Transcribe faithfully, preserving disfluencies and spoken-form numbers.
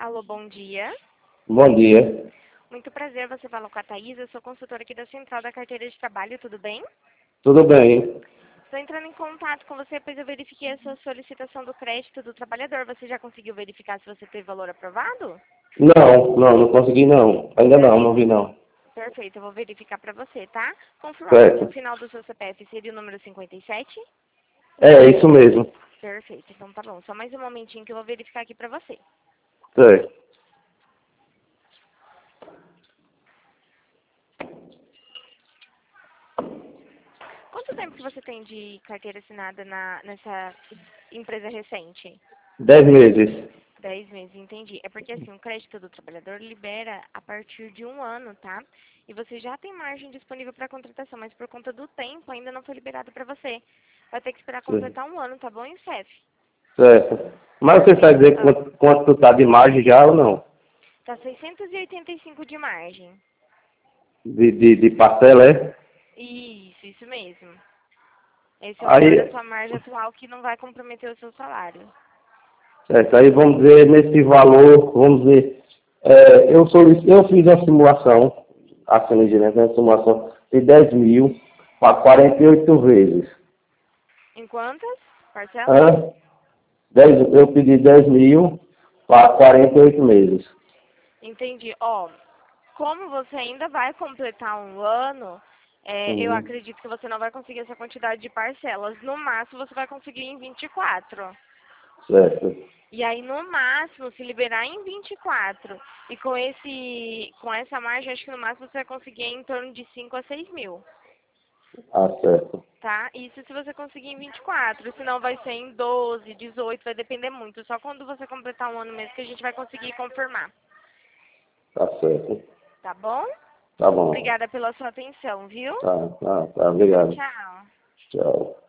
Alô, bom dia. Bom dia. Muito prazer, você fala com a Thaís, eu sou consultora aqui da Central da Carteira de Trabalho, tudo bem? Tudo bem? Estou entrando em contato com você, pois eu verifiquei a sua solicitação do crédito do trabalhador. Você já conseguiu verificar se você teve valor aprovado? Não, não, não consegui não. Ainda não, não vi não. Perfeito, eu vou verificar para você, tá? Confirmar para mim, o Certo. final do seu C P F seria o número cinquenta e sete? É, isso mesmo. Perfeito, então tá bom. Só mais um momentinho que eu vou verificar aqui para você. Certo. Quanto tempo que você tem de carteira assinada na, nessa empresa recente? Dez meses. Dez meses, entendi. É porque assim, o crédito do trabalhador libera a partir de um ano, tá? E você já tem margem disponível para contratação, mas por conta do tempo ainda não foi liberado para você. Vai ter que esperar Certo. completar um ano, tá bom, Youssef? Certo. Mas você sabe dizer Ah, quanto, quanto tu tá de margem já ou não? tá seiscentos e oitenta e cinco de margem. De, de, de parcela, é? Isso, isso mesmo. Esse é o valor da Aí, sua margem atual que não vai comprometer o seu salário. certo. Aí vamos dizer, nesse valor, vamos dizer, é, eu, solic- eu fiz a simulação, assim, direto, uma simulação de dez mil para quarenta e oito vezes. Em quantas parcelas? Hã? dez, eu pedi dez mil para quarenta e oito meses. Entendi. Ó, como você ainda vai completar um ano, é, eu Uhum. acredito que você não vai conseguir essa quantidade de parcelas. No máximo, você vai conseguir em vinte e quatro. Certo. E aí, no máximo, se liberar em vinte e quatro. E com esse, com essa margem, acho que no máximo você vai conseguir em torno de cinco a seis mil. Ah, certo. Tá? Isso se você conseguir em vinte e quatro. Senão vai ser em doze, dezoito, vai depender muito. Só quando você completar um ano mesmo que a gente vai conseguir confirmar. Tá certo. Tá bom? Tá bom. Obrigada pela sua atenção, viu? Tá, tá, tá. Obrigado. Tchau. Tchau.